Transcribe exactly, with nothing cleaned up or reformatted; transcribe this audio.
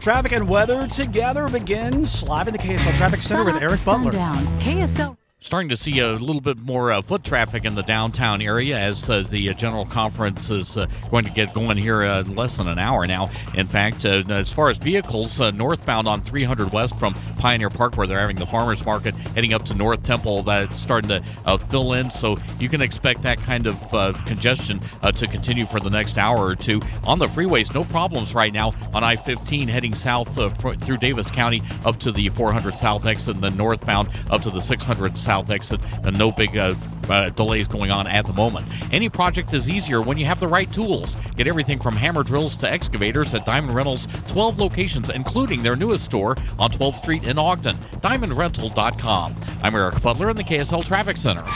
Traffic and weather together begins live in the K S L Traffic Center with Eric Butler. Sundown. K S L. Starting to see a little bit more uh, foot traffic in the downtown area as uh, the uh, general conference is uh, going to get going here uh, in less than an hour now. In fact, uh, as far as vehicles, uh, northbound on three hundred West from Pioneer Park, where they're having the farmers market, heading up to North Temple, that's starting to uh, fill in. So you can expect that kind of uh, congestion uh, to continue for the next hour or two. On the freeways, no problems right now on I fifteen heading south uh, through Davis County up to the four hundred South exit, and then northbound up to the six hundred South exit, and no big uh, uh, delays going on at the moment. Any project is easier when you have the right tools. Get everything from hammer drills to excavators at Diamond Rentals, twelve locations, including their newest store on twelfth Street in Ogden. diamond rental dot com. I'm Eric Butler in the K S L Traffic Center.